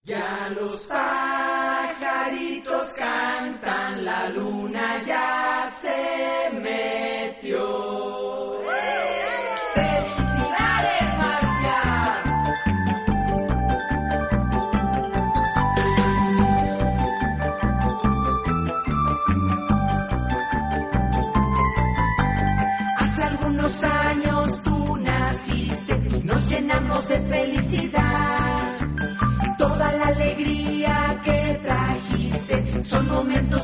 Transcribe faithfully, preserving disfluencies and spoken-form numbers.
Ya los pajaritos cantan, la luna ya se metió. ¡Felicidades, Marcia! Hace algunos años tú naciste y nos llenamos de felicidad. Toda la alegría que trajiste son momentos